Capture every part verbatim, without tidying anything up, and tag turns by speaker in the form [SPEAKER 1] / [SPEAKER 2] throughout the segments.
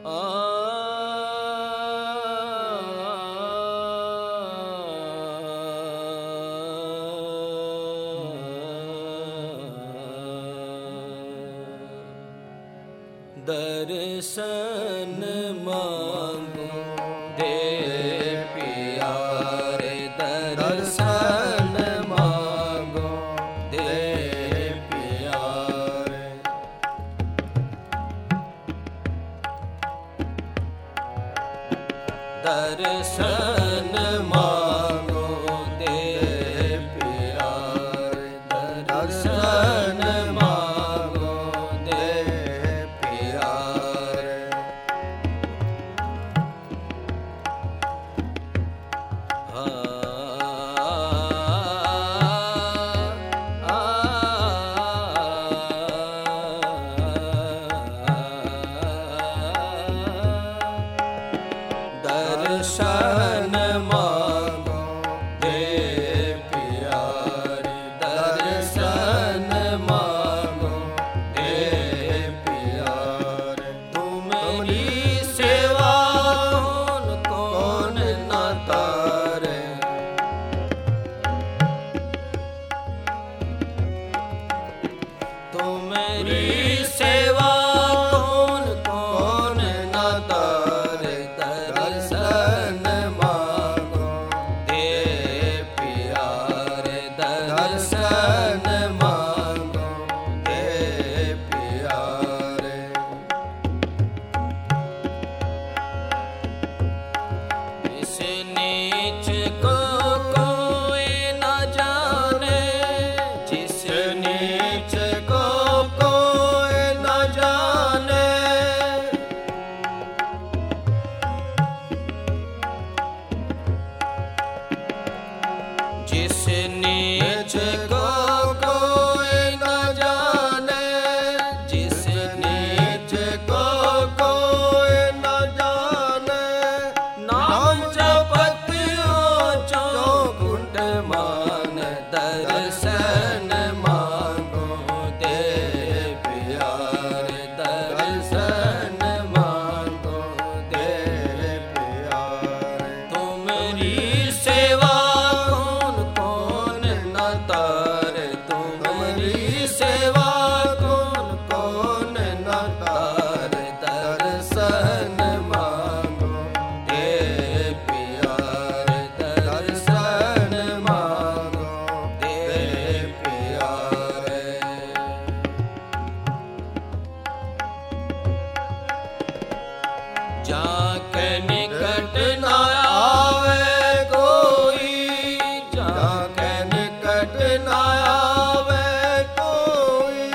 [SPEAKER 1] दर्शन मांगो दे प्यारे, दर्शन मांगो दे प्यारे। दर्शन मांगो दे प्यारे, दर्शन मांगो दे प्यारे। दर्शन मांगो दे प्यारे, दर्शन मांगो दे प्यारे। तुम्हारी सेवा कौन कौन न तारे, तुम्हारी सेवा कौन कौन न तारे। दर्शन मांगो दे प्यारे, दर्शन मांगो दे प्यारे। इस नीच को कोई न जाने, जिस नीच को कोई न जाने। जिस नीच को कोई न जाने, जिस नीच को कोई न जाने। नाम जपत ऊंचो कुंड मान, दर्शन मांगो दे प्यारे, दर्शन मांगो दे प्यारे। तुम्हारी सेवा कौन कौन न तारे, तुम्हारी सेवा कौन कौन न तारे। दर्शन मांगो दे प्यारे, दर्शन मांगो दे प्यारे। जाके निकट न आवे कोई, जाके निकट न आवे कोई।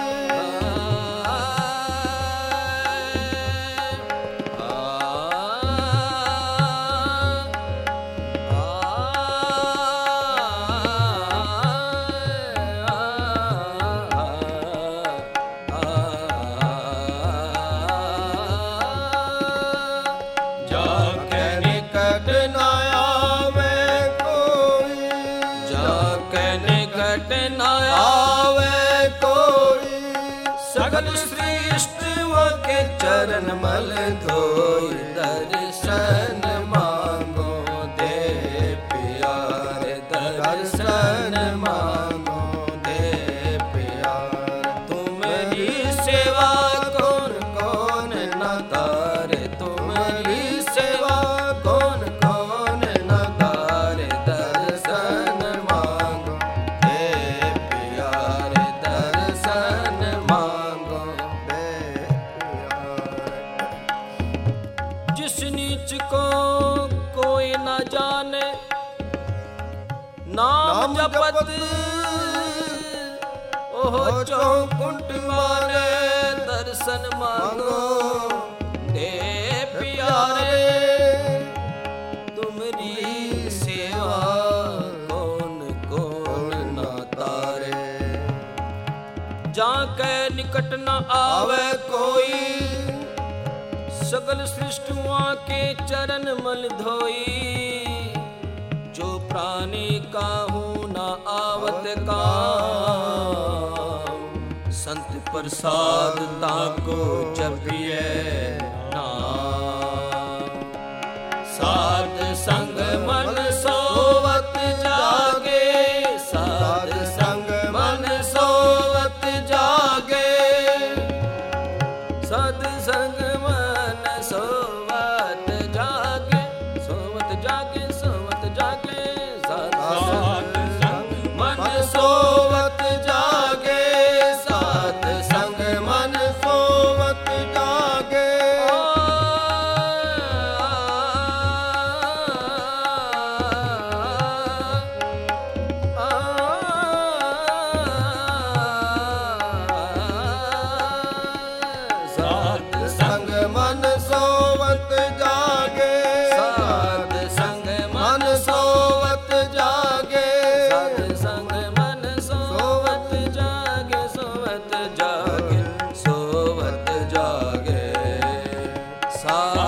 [SPEAKER 1] जाके निकट न आवे कोई, जाके निकट न आवे कोई। सगल सृष्टियों के चरण मल धोई। दर्शन मांगो दे प्यारे, दर्शन मांगो दे प्यारे। तुम्हारी सेवा कौन कौन न तारे, तुम्हारी सेवा कौन कौन न तारे। दर्शन मांगो दे प्यारे, दर्शन मांगो दे प्यारे। जिस नीच को कोई न जाने, नाम जपत ओह चौकुंट मारे। दर्शन मांगो दे प्यारे, तुम्हारी सेवा कौन कौन न तारे। जाके निकट न आवे कोई, सगल सृष्टियों के चरण मल धोई। जो प्राणी काहू न आवत काम, संत प्रसाद ताको जपिए नाम। मन सोवत जागे, साध संग मन सोवत जागे, साध संग मन सोवत जागे, सोवत जागे, सोवत जागे, साध संग मन सोवत जागे, साध संग मन सोवत जागे। साध संग मन सोवत जागे, साध संग मन सोवत जागे, साध संग मन सोवत जागे, सोवत जागे, सोवत जागे, साध